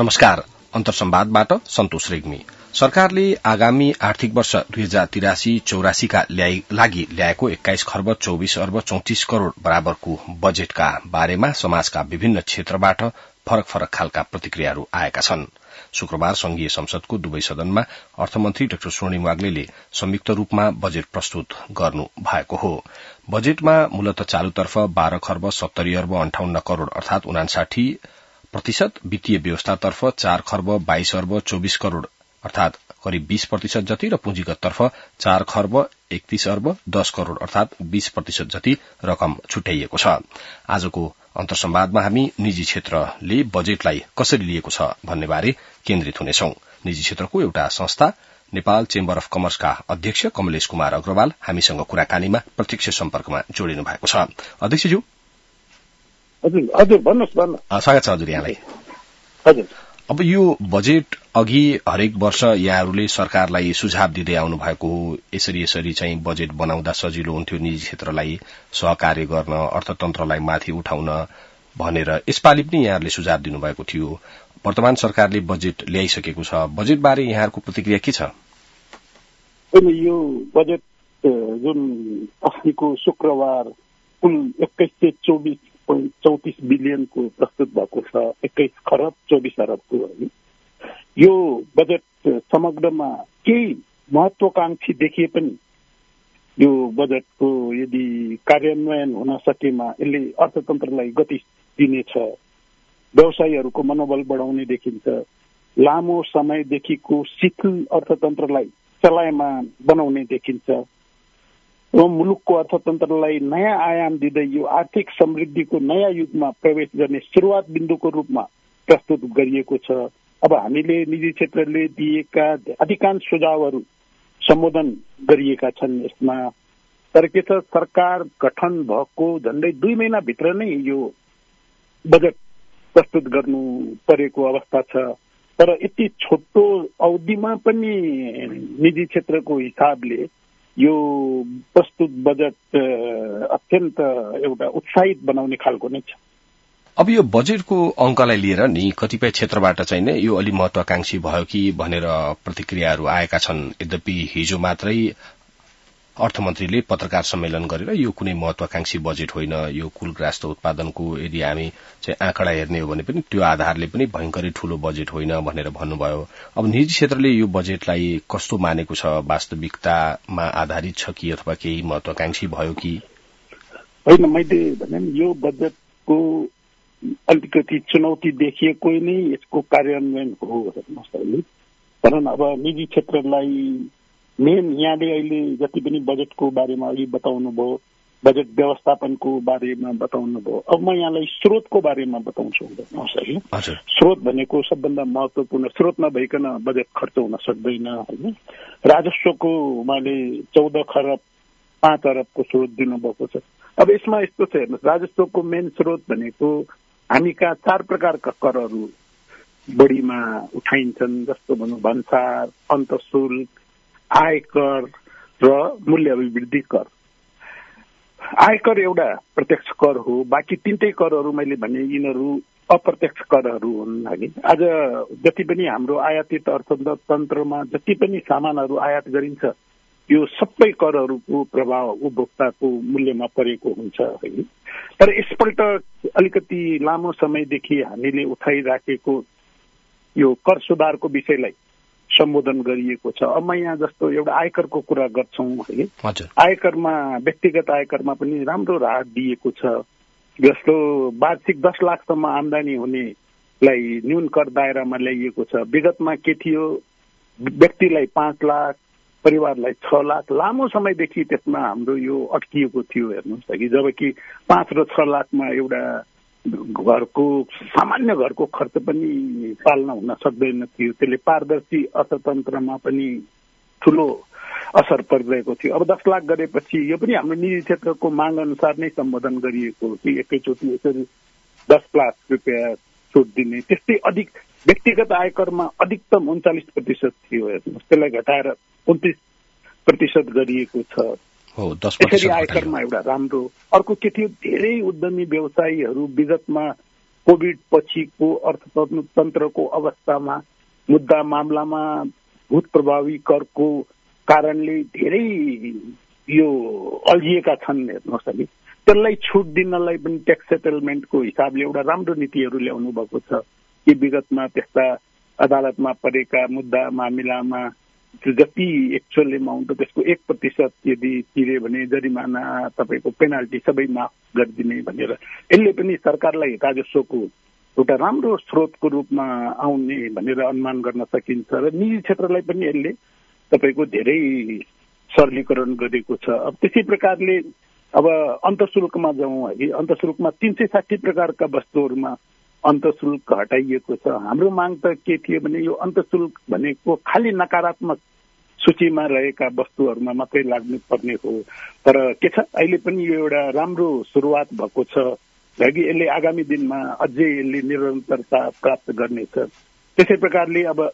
नमस्कार। अन्तर्संवादबाट सन्तोष रेग्मी। सरकारले आगामी आर्थिक वर्ष 2083-84 का लागि ल्याएको 21 खर्ब 24 अर्ब 34 करोड़ बराबरको बजेटका बारेमा समाजका विभिन्न क्षेत्रबाट फरक फरक खालका प्रतिक्रियाहरू आएका छन्। शुक्रबार संघीय संसदको दुवै सदनमा अर्थमन्त्री डाक्टर स्वर्णिम वाग्लेले संयुक्त रूपमा बजेट प्रस्तुत गर्नु भएको हो। बजेटमा मूलत चालुतर्फ 12 खर्ब 70 अर्ब 58 करोड़ अर्थात 59% वित्तीय व्यवस्थातर्फ 4 खर्ब 22 अर्ब 24 करोड़ अर्थात करिब 20% जति र पुँजीगततर्फ 4 खर्ब 31 अर्ब 10 करोड़ अर्थात 20% जति रकम छुट्याइएको छ। आजको अन्तर्संवादमा हामी निजी क्षेत्रले बजेटलाई कसरी लिएको छ भन्नेबारे केन्द्रित हुनेछौं। निजी क्षेत्रको एउटा संस्था नेपाल चेम्बर अफ कमर्सका अध्यक्ष कमलेश कुमार अग्रवाल हामीसँग कुराकानीमा प्रत्यक्ष सम्पर्कमा जोडिनु भएको छ। अध्यक्षज्यू हजुर भन्नुहोस्। स्वागत छ हजुर यहाँलाई। हजुर, अब यो बजेट अघि हरेक वर्ष यहाँहरूले सरकारलाई सुझाव दिँदै आउनु भएको हो, यसरी चाहिँ बजेट बनाउँदा सजिलो हुन्थ्यो निजी क्षेत्रलाई सहकार्य गर्न, अर्थतन्त्रलाई माथि उठाउन भनेर यसपालि पनि यहाँहरूले सुझाव दिनुभएको थियो। वर्तमान सरकारले बजेट ल्याइसकेको छ, बजेटबारे यहाँहरूको प्रतिक्रिया के छ? यो बजेट जुन अस्तिको शुक्रबार कुल 2124 बिलियनको प्रस्तुत भएको छ, 21 खरब 24 अरबको है। यो बजेट समग्रमा केही महत्वाकांक्षी देखिए पनि यो बजेटको यदि कार्यान्वयन हुन सकेमा यसले अर्थतन्त्रलाई गति दिनेछ, व्यवसायीहरूको मनोबल बढाउने देखिन्छ, लामो समयदेखिको शिथिल अर्थतन्त्रलाई चलायमान बनाउने देखिन्छ र मुलुकको अर्थतन्त्रलाई नयाँ आयाम दिँदै यो आर्थिक समृद्धिको नयाँ युगमा प्रवेश गर्ने सुरुवात बिन्दुको रूपमा प्रस्तुत गरिएको छ। अब हामीले निजी क्षेत्रले दिएका अधिकांश सुझावहरू सम्बोधन गरिएका छन् यसमा। तर के छ, सरकार गठन भएको झण्डै 2 महिनाभित्र नै यो बजेट प्रस्तुत गर्नु परेको अवस्था छ। तर यति छोटो अवधिमा पनि निजी क्षेत्रको हिसाबले यो प्रस्तुत बजेट अत्यन्त एउटा उत्साहित बनाउने खालको नै छ। अब यो बजेटको अंकलाई लिएर नि कतिपय क्षेत्रबाट चाहिँ नै यो अलि महत्वाकांक्षी भयो कि भनेर प्रतिक्रियाहरू आएका छन्। यद्यपि हिजो मात्रै अर्थमन्त्रीले पत्रकार सम्मेलन गरेर यो कुनै महत्वाकांक्षी बजेट होइन, यो कुलग्रास्त उत्पादनको यदि हामी चाहिँ आँकडा हेर्ने हो भने पनि त्यो आधारले पनि भयंकरै ठूलो बजेट होइन भनेर भन्नुभयो। अब निजी क्षेत्रले यो बजेटलाई कस्तो मानेको छ? वास्तविकतामा आधारित छ कि अथवा केही महत्वाकांक्षी भयो कि होइन? मैले भने यो बजेटको अलिकति चुनौती देखिएको नै यसको कार्यान्वयन हो हेर्नुहोस्। भनौँ अब निजी क्षेत्रलाई मेन यहाँले अहिले जति पनि बजेटको बारेमा अघि बताउनु भयो, बजेट व्यवस्थापनको बारेमा बताउनु भयो, अब म यहाँलाई स्रोतको बारेमा बताउँछु हेर्नुहोस् है। स्रोत भनेको सबभन्दा महत्वपूर्ण, स्रोत नभइकन बजेट खर्च हुन सक्दैन होइन। राजस्वको उहाँले 14 खरब 5 अरबको स्रोत दिनुभएको छ। अब यसमा यस्तो छ हेर्नुहोस्, राजस्वको मेन स्रोत भनेको हामी कहाँ 4 प्रकारका करहरू बढीमा उठाइन्छन्, जस्तो भनौँ भन्सार, अन्तःशुल्क, आयकर र मूल्य अभिवृद्धि कर। आयकर एउटा प्रत्यक्ष कर हो, बाँकी 3टै करहरू मैले भने यिनीहरू अप्रत्यक्ष करहरू हुन् हगि। आज जति पनि हाम्रो आयातित अर्थतन्त्रमा जति पनि सामानहरू आयात गरिन्छ यो सबै करहरूको प्रभाव उपभोक्ताको मूल्यमा परेको हुन्छ है। तर यसपल्ट अलिकति लामो समयदेखि हामीले उठाइराखेको यो कर सुधारको विषयलाई सम्बोधन गरिएको छ। अब म यहाँ जस्तो एउटा आयकरको कुरा गर्छौँ है। आयकरमा व्यक्तिगत आयकरमा पनि राम्रो राहत दिएको छ। जस्तो वार्षिक 10 लाखसम्म आमदानी हुनेलाई न्यून कर दायरामा ल्याइएको छ। विगतमा के थियो, व्यक्तिलाई 5 लाख, परिवारलाई 6 लाख, लामो समयदेखि त्यसमा हाम्रो यो अड्किएको थियो हेर्नुहोस् कि। जबकि 5 र 6 लाखमा एउटा घरको सामान्य घरको खर्च पनि पाल्न हुन सक्दैन थियो। त्यसले पारदर्शी अर्थतन्त्रमा पनि ठूलो असर परिरहेको थियो। अब 10 लाख गरेपछि यो पनि हाम्रो निजी क्षेत्रको माग अनुसार नै सम्बोधन गरिएको कि एकैचोटि यसरी 10 लाख रुपियाँ छुट दिने। त्यस्तै अधिक व्यक्तिगत आयकरमा अधिकतम 39% थियो हेर्नुहोस्, त्यसलाई घटाएर 29% गरिएको छ। यसरी आयकरमा एउटा राम्रो। अर्को के थियो, धेरै उद्यमी व्यवसायीहरू विगतमा कोभिड पछिको अर्थतन्त्रको अवस्थामा मुद्दा मामलामा भूत प्रभावी करको कारणले धेरै यो अल्झिएका छन्। हेर्नुहोस् अलि त्यसलाई छुट दिनलाई पनि ट्याक्स सेटलमेन्टको हिसाबले एउटा राम्रो नीतिहरू ल्याउनु भएको छ कि विगतमा त्यस्ता अदालतमा परेका मुद्दा मामिलामा जति एक्चुअल एमाउन्ट हो त्यसको 1% यदि तिरे भने जरिमाना तपाईँको पेनाल्टी सबै माफ गरिदिने भनेर यसले पनि सरकारलाई राजस्वको एउटा राम्रो स्रोतको रूपमा आउने भनेर अनुमान गर्न सकिन्छ र निजी क्षेत्रलाई पनि यसले तपाईँको धेरै सरलीकरण गरेको छ। अब त्यसै प्रकारले अब अन्तःशुल्कमा जाउँ है, अन्तःशुल्कमा 360 प्रकारका वस्तुहरूमा अन्तःशुल्क हटाइएको छ। हाम्रो माग त के थियो भने यो अन्तःशुल्क भनेको खालि नकारात्मक सूचीमा रहेका वस्तुहरूमा मात्रै लाग्नु पर्ने हो। तर के छ अहिले पनि यो एउटा राम्रो सुरुवात भएको छ कि यसले आगामी दिनमा अझै यसले निरन्तरता प्राप्त गर्नेछ। त्यसै प्रकारले अब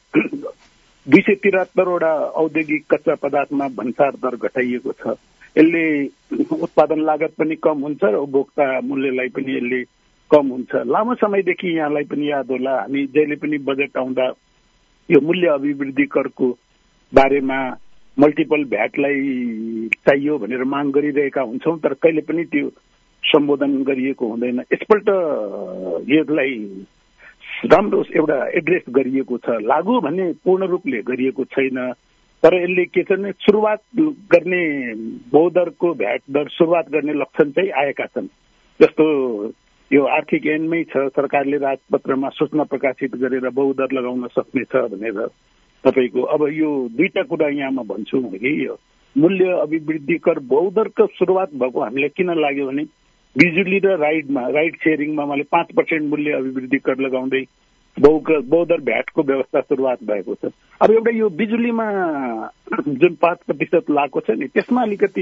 273 वटा औद्योगिक कच्चा पदार्थमा भन्सार दर घटाइएको छ। यसले उत्पादन लागत पनि कम हुन्छ र उपभोक्ता मूल्यलाई पनि यसले कम हुन्छ। लामो समयदेखि यहाँलाई पनि याद होला हामी जहिले पनि बजेट आउँदा यो मूल्य अभिवृद्धि करको बारेमा मल्टिपल भ्याटलाई चाहियो भनेर माग गरिरहेका हुन्छौँ, तर कहिले पनि त्यो सम्बोधन गरिएको हुँदैन। यसपल्ट यसलाई राम्रो एउटा एड्रेस गरिएको छ। लागू भने पूर्ण रूपले गरिएको छैन, तर यसले के छ भने सुरुवात गर्ने बहुदरको भ्याट दर सुरुवात गर्ने लक्षण चाहिँ आएका छन्। जस्तो यो आर्थिक ऐनमै छ, सरकारले राजपत्रमा सूचना प्रकाशित गरेर बहुदर लगाउन सक्नेछ भनेर तपाईँको। अब यो दुईटा कुरा यहाँ म भन्छु कि यो मूल्य अभिवृद्धि कर बहुदरको सुरुवात भएको हामीलाई किन लाग्यो भने बिजुली र राइड सेयरिङमा मैले 5% मूल्य अभिवृद्धि कर लगाउँदै बहुदर भ्याटको व्यवस्था सुरुवात भएको छ। अब एउटा यो बिजुलीमा जुन 5% लागेको छ नि त्यसमा अलिकति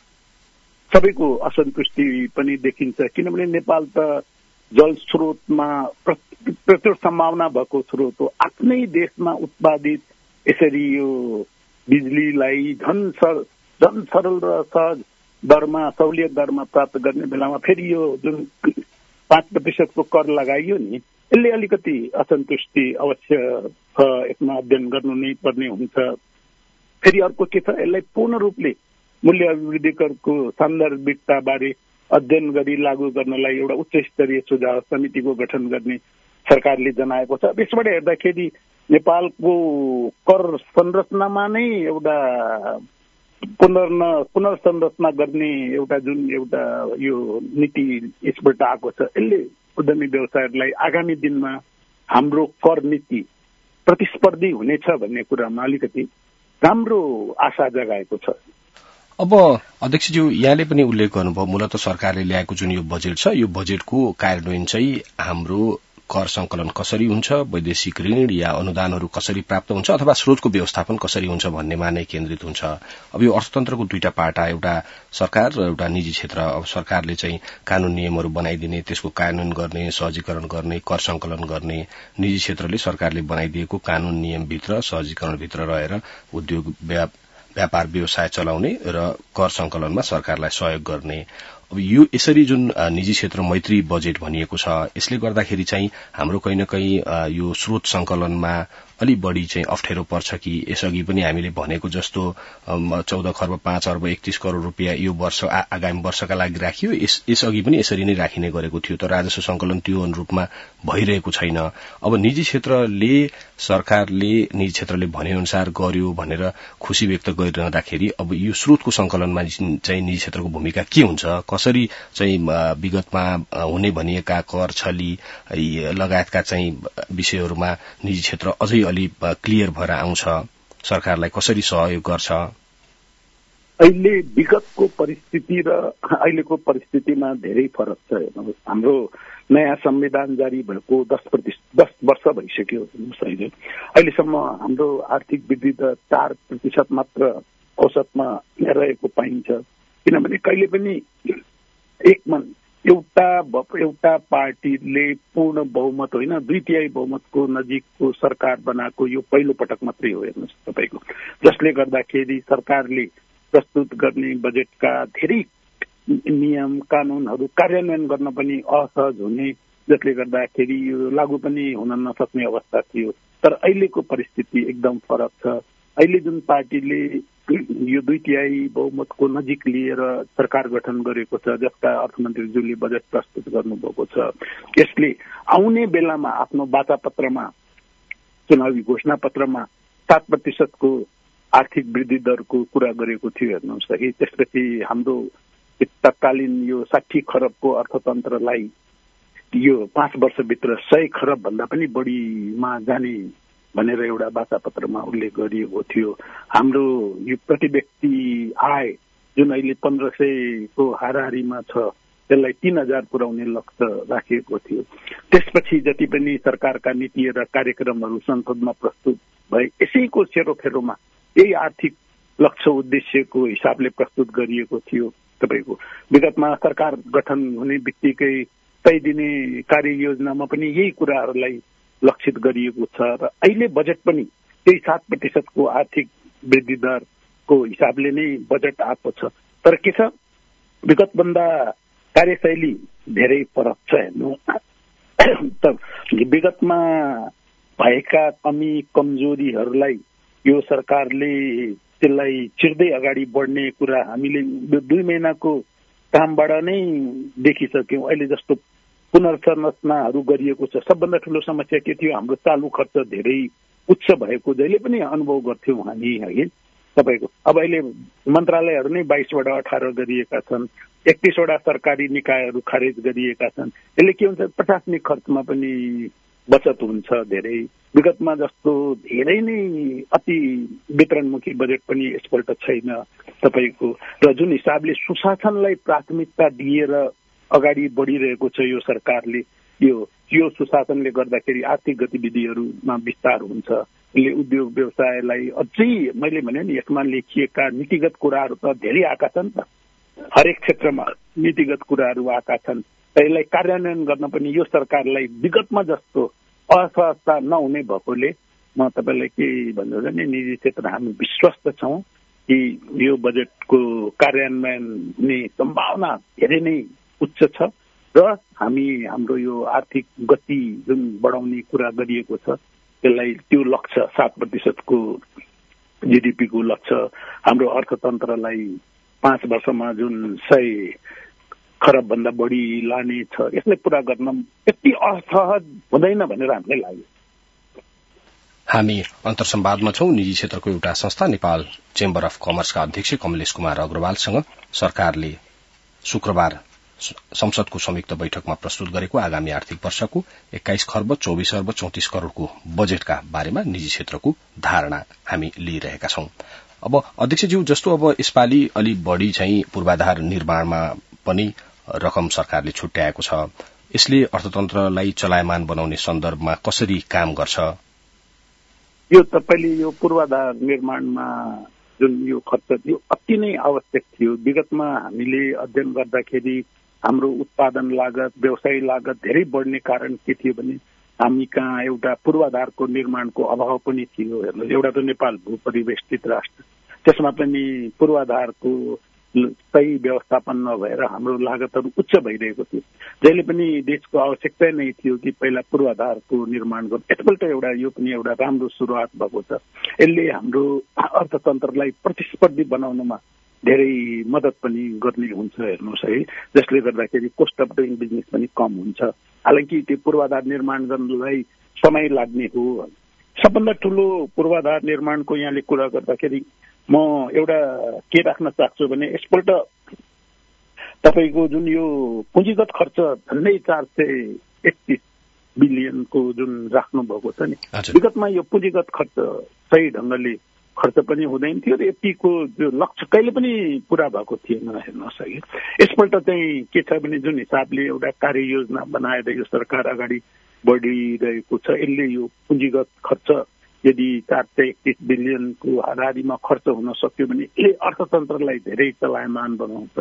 सबैको असन्तुष्टि पनि देखिन्छ, किनभने नेपाल त जल स्रोतमा प्रचुर सम्भावना भएको स्रोत हो। आफ्नै देशमा उत्पादित यसरी यो बिजुलीलाई झन् सरल र सहज दरमा सहुलियत दरमा प्राप्त गर्ने बेलामा फेरि यो जुन 5% कर लगाइयो नि यसले अलिकति असन्तुष्टि अवश्य छ। यसमा अध्ययन गर्नु नै पर्ने हुन्छ। फेरि अर्को के छ, यसलाई पूर्ण रूपले मूल्य अभिवृद्धि करको सान्दर्भिकताबारे अध्ययन गरी लागू गर्नलाई एउटा उच्च स्तरीय सुझाव समितिको गठन गर्ने सरकारले जनाएको छ। यसबाट हेर्दाखेरि नेपालको कर संरचनामा नै एउटा पुनर्संरचना गर्ने एउटा जुन एउटा यो नीति यसबाट आएको छ, यसले उद्यमी व्यवसायहरूलाई आगामी दिनमा हाम्रो कर नीति प्रतिस्पर्धी हुनेछ भन्ने कुरामा अलिकति राम्रो आशा जगाएको छ। अब अध्यक्षज्यू यहाँले पनि उल्लेख गर्नुभयो मूलत सरकारले ल्याएको जुन यो बजेट छ यो बजेटको कार्यान्वयन चाहिँ हाम्रो कर संकलन कसरी हुन्छ, वैदेशिक ऋण या अनुदानहरू कसरी प्राप्त हुन्छ अथवा स्रोतको व्यवस्थापन कसरी हुन्छ भन्नेमा नै केन्द्रित हुन्छ। अब यो अर्थतन्त्रको दुईटा पाटा, एउटा सरकार र एउटा निजी क्षेत्र। अब सरकारले चाहिँ कानून नियमहरू बनाइदिने, त्यसको कार्यान्वयन गर्ने, सहजीकरण गर्ने, कर संकलन गर्ने, निजी क्षेत्रले सरकारले बनाइदिएको कानून नियमभित्र सहजीकरणभित्र रहेर उद्योग व्यापार व्यवसाय चलाउने र कर संकलनमा सरकारलाई सहयोग गर्ने। अब यो यसरी जुन निजी क्षेत्र मैत्री बजेट भनिएको छ यसले गर्दाखेरि चाहिँ हाम्रो कहीँ न कहीँ यो स्रोत संकलनमा अलि बढी चाहिँ अप्ठ्यारो पर्छ कि यसअघि पनि हामीले भनेको जस्तो 14 खर्ब 5 अर्ब 31 करोड़ रुपियाँ यो वर्ष आगामी वर्षका लागि राखियो, यसअघि पनि यसरी नै राखिने गरेको थियो, तर राजस्व संकलन त्यो अनुरूपमा भइरहेको छैन। अब निजी क्षेत्रले सरकारले निजी क्षेत्रले भनेअनुसार गर्यो भनेर खुशी व्यक्त गरिरहँदाखेरि अब यो स्रोतको संकलनमा चाहिँ निजी क्षेत्रको भूमिका के हुन्छ, कसरी चाहिँ विगतमा हुने भनिएका कर छली लगायतका चाहिँ विषयहरूमा निजी क्षेत्र अझै अलि क्लियर भएर आउँछ, सरकारलाई कसरी सहयोग गर्छ? अहिले विगतको परिस्थिति र अहिलेको परिस्थितिमा धेरै फरक छ। हाम्रो नयाँ संविधान जारी भएको 10 वर्ष भइसक्यो। अहिलेसम्म हाम्रो आर्थिक वृद्धि त 4% मात्र औसतमा रहेको पाइन्छ, किनभने कहिले पनि एउटा पार्टीले पूर्ण बहुमत होइन 2/3 बहुमतको नजिकको सरकार बनाएको यो पहिलो पटक मात्रै हो हेर्नुहोस् तपाईँको, जसले गर्दाखेरि सरकारले प्रस्तुत गर्ने बजेटका धेरै नियम कानूनहरू कार्यान्वयन गर्न पनि असहज हुने जसले गर्दाखेरि यो लागू पनि हुन नसक्ने अवस्था थियो। तर अहिलेको परिस्थिति एकदम फरक छ। अहिले जुन पार्टीले यो 2/3 बहुमतको नजिक लिएर सरकार गठन गरेको छ, जसका अर्थमन्त्रीज्यूले बजेट प्रस्तुत गर्नुभएको छ, यसले आउने बेलामा आफ्नो वाचापत्रमा, चुनावी घोषणा पत्रमा 7% को आर्थिक वृद्धि दरको कुरा गरेको थियो। हेर्नुहोस् है, त्यसपछि हाम्रो तत्कालीन यो 60 खरबको अर्थतन्त्रलाई यो 5 वर्षभित्र 100 खरब भन्दा पनि बढीमा जाने भनेर एउटा वाचापत्रमा उल्लेख गरिएको थियो। हाम्रो यो प्रति व्यक्ति आय जुन अहिले 1500 को हाराहारीमा छ, त्यसलाई 3000 पुर्याउने लक्ष्य राखिएको थियो। त्यसपछि जति पनि सरकारका नीति र कार्यक्रमहरू संसदमा प्रस्तुत भए, यसैको सेरोफेरोमा यही आर्थिक लक्ष्य उद्देश्यको हिसाबले प्रस्तुत गरिएको थियो। तपाईको विगतमा सरकार गठन हुने बित्तिकै तय दिने कार्ययोजनामा पनि यही कुराहरूलाई लक्षित गरिएको छ र अहिले बजेट पनि त्यही 7% को आर्थिक वृद्धि दरको हिसाबले नै बजेट आएको छ। तर के छ, विगतभन्दा कार्यशैली धेरै फरक छ। हेर्नु, विगतमा भएका कमी कमजोरीहरूलाई यो सरकारले त्यसलाई चिर्दै अगाडि बढ्ने कुरा हामीले 2 महिनाको कामबाट नै देखिसक्यौं। अहिले जस्तो पुनर्संरचनाहरू गरिएको छ। सबभन्दा ठूलो समस्या के थियो, हाम्रो चालु खर्च धेरै उच्च भएको जहिले पनि अनुभव गर्थ्यौं हामी है तपाईको। अब अहिले मन्त्रालयहरू नै 22 वटा 18 गरिएका छन्, 31 वटा सरकारी निकायहरू खारेज गरिएका छन्। यसले के हुन्छ, प्रशासनिक खर्चमा पनि बचत हुन्छ धेरै। विगतमा जस्तो धेरै नै अति वितरणमुखी बजेट पनि यसपल्ट छैन तपाईको। र जुन हिसाबले सुशासनलाई प्राथमिकता दिएर अगाडि बढिरहेको छ यो सरकारले, यो सुशासनले गर्दाखेरि आर्थिक गतिविधिहरूमा विस्तार हुन्छ। यसले उद्योग व्यवसायलाई अझै, मैले भने नि, यसमा लेखिएका नीतिगत कुराहरू त धेरै आएका छन् त, हरेक क्षेत्रमा नीतिगत कुराहरू आएका छन्। यसलाई कार्यान्वयन गर्न पनि यो सरकारलाई विगतमा जस्तो असहजता नहुने भएकोले म तपाईलाई के भन्नु भने, निजी क्षेत्र हामी विश्वस्त छौं कि यो बजेटको कार्यान्वयन हुने सम्भावना धेरै नै उच्च छ र हाम्रो यो आर्थिक गति जुन बढाउने कुरा गरिएको छ, त्यसलाई त्यो लक्ष्य 7% को जीडीपी को लक्ष्य, हाम्रो अर्थतन्त्रलाई 5 वर्षमा जुन 100 खरब भन्दा बढी लाने छ, यसलाई पूरा गर्न यति असहज हुँदैन भनेर हामीलाई लाग्यो। हामी अन्तर्संवादमा छौं। निजी क्षेत्रको एउटा संस्था नेपाल चेम्बर अफ कमर्सका अध्यक्ष कमलेश कुमार अग्रवालसँग सरकारले शुक्रबार संसदको संयुक्त बैठकमा प्रस्तुत गरेको आगामी आर्थिक वर्षको 21 खर्ब 24 अर्ब 34 करोड़को बजेटका बारेमा निजी क्षेत्रको धारणा हामी लिइरहेका छौं। अब अध्यक्षज्यू, जस्तो अब यसपालि अलि बढ़ी चाहिँ पूर्वाधार निर्माणमा पनि रकम सरकारले छुट्याएको छ, यसले अर्थतन्त्रलाई चलायमान बनाउने सन्दर्भमा कसरी काम गर्छ? यो तपाईले यो पूर्वाधार निर्माणमा जुन यो खर्च थियो अति नै आवश्यक थियो। विगतमा हामीले अध्ययन गर्दाखेरि हाम्रो उत्पादन लागत, व्यवसाय लागत धेरै बढ्ने कारण के थियो भने हामी कहाँ एउटा पूर्वाधारको निर्माणको अभाव पनि थियो। हेर्नु, एउटा त नेपाल भूपरिवेष्टित राष्ट्र, त्यसमा पनि पूर्वाधारको सही व्यवस्थापन नभएर हाम्रो लागतहरू उच्च भइरहेको थियो। जहिले पनि देशको आवश्यकता नै थियो कि पहिला पूर्वाधारको निर्माण गर्नु। यसपल्ट यो पनि एउटा राम्रो सुरुवात भएको छ। यसले हाम्रो अर्थतन्त्रलाई प्रतिस्पर्धी बनाउनमा धेरै मद्दत पनि गर्ने हुन्छ। हेर्नुहोस् है, जसले गर्दाखेरि कोस्ट अफ डुइङ बिजनेस पनि कम हुन्छ। हालांकि त्यो पूर्वाधार निर्माण गर्नलाई समय लाग्ने हो। सबभन्दा ठूलो पूर्वाधार निर्माणको यहाँले कुरा गर्दाखेरि म एउटा के राख्न चाहन्छु भने, यसपल्ट तपाईको जुन यो पुँजीगत खर्च झन्डै 431 बिलियनको जुन राख्नु भएको छ नि, विगतमा यो पुँजीगत खर्च सही ढंगले खर्च पनि हुँदैन थियो र यतिको जो लक्ष्य कहिले पनि पूरा भएको थिएन। हेर्नुहोस् है, यसपल्ट चाहिँ के छ भने जुन हिसाबले एउटा कार्ययोजना बनाएर यो सरकार अगाडि बढिरहेको छ, यसले यो पुँजीगत खर्च यदि 431 बिलियनको हाराहारीमा खर्च हुन सक्यो भने यसले अर्थतन्त्रलाई धेरै चलायमान बनाउँछ।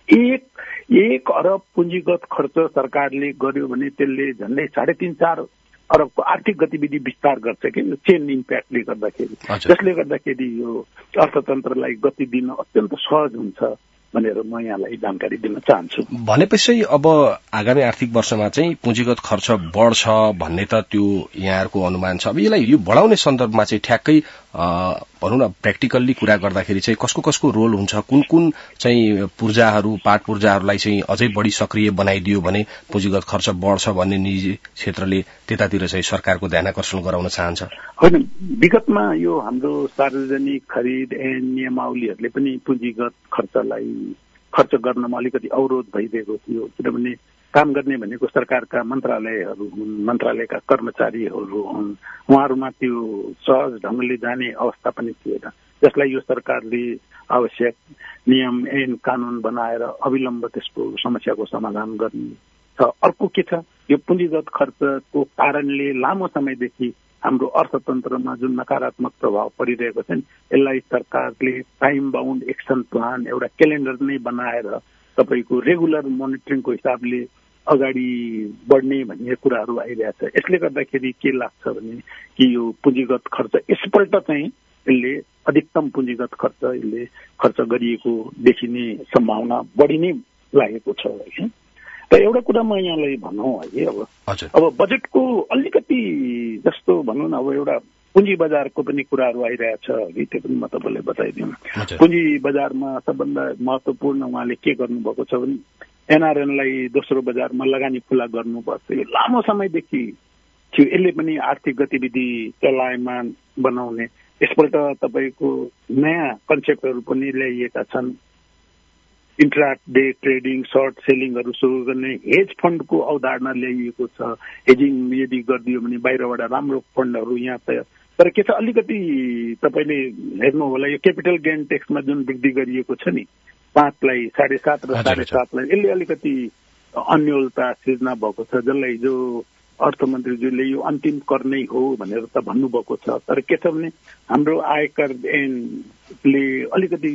1 अरब पुँजीगत खर्च सरकारले गर्यो भने त्यसले झन्डै 3.5-4 अरबको आर्थिक गतिविधि विस्तार गर्छ कि चेन इम्प्याक्टले गर्दाखेरि, जसले गर्दाखेरि यो अर्थतन्त्रलाई गति दिन अत्यन्त सहज हुन्छ भनेर म यहाँलाई जानकारी दिन चाहन्छु। भनेपछि अब आगामी आर्थिक वर्षमा चाहिँ पुँजीगत खर्च बढ्छ भन्ने त त्यो यहाँहरूको अनुमान छ। अब यो बढाउने सन्दर्भमा चाहिँ ठ्याक्कै भनौँ न प्र्याक्टिकल्ली कुरा गर्दाखेरि चाहिँ कसको रोल हुन्छ, कुन चाहिँ पाट पूर्जाहरूलाई चाहिँ अझै बढी सक्रिय बनाइदियो भने पुँजीगत खर्च बढ्छ भन्ने निजी क्षेत्रले त्यतातिर चाहिँ सरकारको ध्यानाकर्षण गराउन चाहन्छ? होइन, विगतमा यो हाम्रो सार्वजनिक खरिद ऐन नियमावलीहरूले पनि पुँजीगत खर्च गर्नमा अलिकति अवरोध भइदिएको थियो। किनभने काम गर्ने भनेको सरकारका मन्त्रालयहरू हुन्, मन्त्रालयका कर्मचारीहरू हुन्, उहाँहरूमा त्यो सहज ढंगले जाने अवस्था पनि थिएन, जसलाई यो सरकारले आवश्यक नियम ऐन कानून बनाएर अविलम्ब त्यसको समस्याको समाधान गर्ने छ। अर्को के छ, यो पुँजीगत खर्चको कारणले लामो समयदेखि हाम्रो अर्थतन्त्रमा जुन नकारात्मक प्रभाव परिरहेको छ यसलाई सरकारले टाइम बाउन्ड एक्सन प्लान एउटा क्यालेन्डर नै बनाएर तपाईको रेगुलर मोनिटरिङको हिसाबले अगाडि बढ्ने भन्ने कुराहरू आइरहेछ। यसले गर्दाखेरि के लाग्छ भने कि यो पुँजीगत खर्च यसपल्ट चाहिँ यसले अधिकतम पुँजीगत खर्च यसले खर्च गरिएको देखिने सम्भावना बढी नै लागेको छ है। त एउटा कुरा म यहाँलाई भनौँ है, अब बजेटको अलिकति जस्तो भनौँ न, अब एउटा पुँजी बजारको पनि कुराहरू आइरहेछ है, त्यो पनि म तपाईँलाई बताइदिउँ। पुँजी बजारमा सबभन्दा महत्वपूर्ण उहाँले के गर्नुभएको छ भने एनआरएनलाई दोस्रो बजारमा लगानी खुला गर्नुपर्छ। यो लामो समयदेखि थियो, यसले पनि आर्थिक गतिविधि चलायमान बनाउने यसपल्ट तपाईँको नयाँ कन्सेप्टहरू पनि ल्याइएका छन्। इन्ट्रा डे ट्रेडिङ, सर्ट सेलिङहरू सुरु गर्ने, हेज फन्डको अवधारणा ल्याइएको छ। हेजिङ यदि गरिदियो भने बाहिरबाट राम्रो फन्डहरू यहाँ तयार। तर के छ, अलिकति तपाईँले हेर्नु होला यो क्यापिटल गेन ट्याक्समा जुन वृद्धि गरिएको छ नि 5 लाई 7.5 र 7.5 लाई, यसले अलिकति अन्योलता सिर्जना भएको छ, जसलाई जो अर्थमन्त्रीज्यूले यो अन्तिम कर नै हो भनेर त भन्नुभएको छ। तर के छ भने हाम्रो आयकर ऐनले अलिकति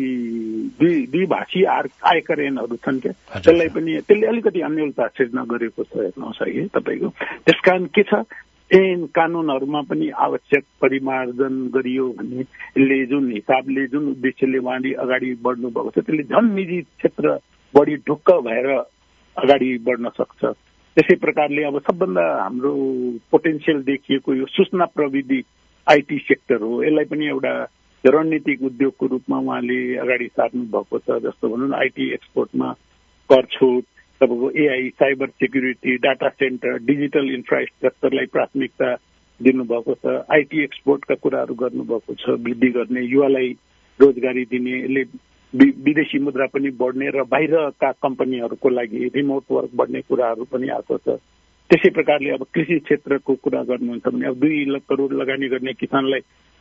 द्विभाषी आयकर ऐनहरू छन् क्या, त्यसले अलिकति अन्योलता सिर्जना गरेको छ हेर्नुहोस् है तपाईँको। त्यसकारण के छ, ऐन कानूनहरूमा पनि आवश्यक परिमार्जन गरियो भने यसले जुन हिसाबले जुन उद्देश्यले उहाँले अगाडि बढ्नु भएको छ त्यसले झन् निजी क्षेत्र बढी ढुक्क भएर अगाडि बढ्न सक्छ। त्यसै प्रकारले अब सबभन्दा हाम्रो पोटेन्सियल देखिएको यो सूचना प्रविधि आईटी सेक्टर हो, यसलाई पनि एउटा रणनीतिक उद्योगको रूपमा उहाँले अगाडि सार्नु भएको छ। जस्तो भनौँ न, आईटी एक्सपोर्टमा कर छुट, तपाईँको AI, cyber security, data centre, digital इन्फ्रास्ट्रक्चरलाई प्राथमिकता दिनुभएको छ। आईटी एक्सपोर्टका कुराहरू गर्नुभएको छ, वृद्धि गर्ने, युवालाई रोजगारी दिने, यसले विदेशी मुद्रा पनि बढ्ने र बाहिरका कम्पनीहरूको लागि रिमोट वर्क बढ्ने कुराहरू पनि आएको छ। त्यसै प्रकारले अब कृषि क्षेत्रको कुरा गर्नुहुन्छ भने अब 2 लाख करोड लगानी गर्ने किसानलाई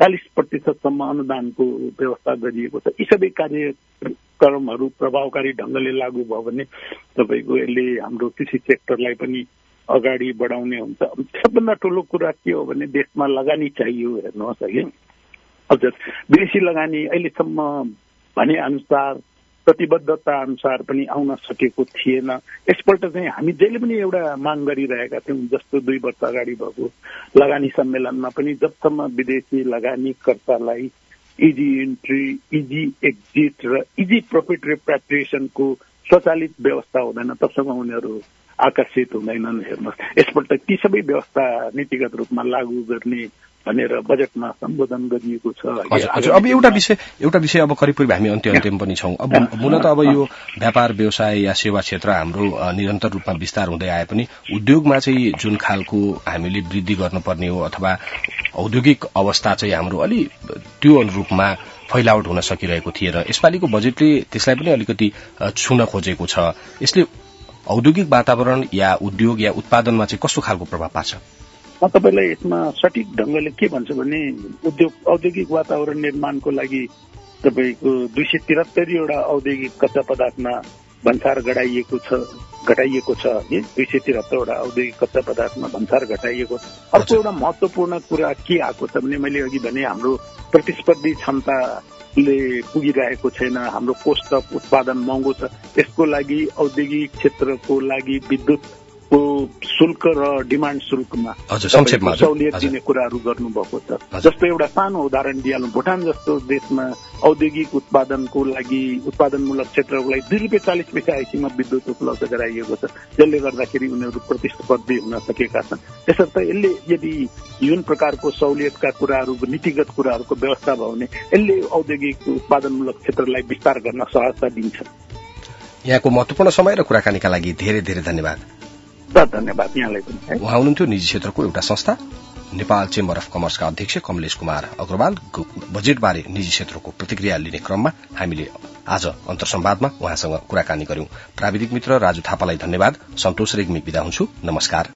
40% अनुदानको व्यवस्था गरिएको छ। यी सबै कार्यक्रमहरू प्रभावकारी ढंगले लागू भयो भने तपाईँको यसले हाम्रो कृषि सेक्टरलाई पनि अगाडि बढाउने हुन्छ। सबभन्दा ठुलो कुरा के हो भने देशमा लगानी चाहियो हेर्नुहोस् है। अब विदेशी लगानी अहिलेसम्म भने अनुसार प्रतिबद्धता अनुसार पनि आउन सकेको थिएन। यसपल्ट चाहिँ हामी जहिले पनि एउटा माग गरिरहेका थियौँ, जस्तो 2 वर्ष अगाडि भएको लगानी सम्मेलनमा पनि जबसम्म विदेशी लगानीकर्तालाई इजी इन्ट्री, इजी एक्जिट र इजी प्रफिट रिप्याट्रिएसनको स्वचालित व्यवस्था हुँदैन तबसम्म उनीहरू आकर्षित हुँदैनन् हेर्नुहोस्। यसपल्ट ती सबै व्यवस्था नीतिगत रूपमा लागू गर्ने भनेर बजेटमा सम्बोधन गरिएको छ। अब एउटा विषय अब करिब हामी अन्त्यमा पनि छौं। अब मूलत अब यो व्यापार व्यवसाय या सेवा क्षेत्र हाम्रो निरन्तर रूपमा विस्तार हुँदै आए पनि उद्योगमा चाहिँ जुन खालको हामीले वृद्धि गर्नुपर्ने हो अथवा औद्योगिक अवस्था चाहिँ हाम्रो अलि त्यो अनुरूपमा फैलावट हुन सकिरहेको थिएन। यसपालिको बजेटले त्यसलाई पनि अलिकति छुन खोजेको छ। यसले औद्योगिक वातावरण या उद्योग या उत्पादनमा चाहिँ कस्तो खालको प्रभाव पार्छ? म तपाईलाई यसमा सठिक ढंगले के भन्छु भने औद्योगिक वातावरण निर्माणको लागि तपाईको 273 वटा औद्योगिक कच्चा पदार्थमा भन्सार घटाइएको छ। 273 वटा औद्योगिक कच्चा पदार्थमा भन्सार घटाइएको छ। अर्को एउटा महत्वपूर्ण कुरा के आएको छ भने मैले अघि भने हाम्रो प्रतिस्पर्धी क्षमताले पुगिरहेको छैन, हाम्रो कोस्ट अफ उत्पादन महँगो छ। यसको लागि औद्योगिक क्षेत्रको लागि विद्युत शुल्क र डिमान्ड शुल्कमा सहुलियत दिने कुराहरू गर्नुभएको छ। जस्तो एउटा सानो उदाहरण दिइहालौँ, भुटान जस्तो देशमा औद्योगिक उत्पादनको लागि उत्पादनमूलक क्षेत्रको लागि 2 रुपियाँ 40 पैसा आइसीमा विद्युत उपलब्ध गराइएको छ, जसले गर्दाखेरि उनीहरू प्रतिस्पर्धी हुन सकेका छन्। त्यसर्थ यसले यदि जुन प्रकारको सहुलियतका कुराहरू नीतिगत कुराहरूको व्यवस्था भयो भने यसले औद्योगिक उत्पादनमूलक क्षेत्रलाई विस्तार गर्न सहजता दिन्छ। यहाँको महत्वपूर्ण समय र कुराकानीका लागि धेरै धेरै धन्यवाद। धन्यवाद यहाँलाई पनि। उहाँ हुनुहुन्थ्यो निजी क्षेत्रको एउटा संस्था नेपाल चेम्बर अफ कमर्सका अध्यक्ष कमलेश कुमार अग्रवाल। बजेटबारे निजी क्षेत्रको प्रतिक्रिया लिने क्रममा हामीले आज अन्तर्संवादमा उहाँसँग कुराकानी गर्यौं। प्राविधिक मित्र राजु थापालाई धन्यवाद। सन्तोष रेग्मी बिदा हुन्छु। नमस्कार।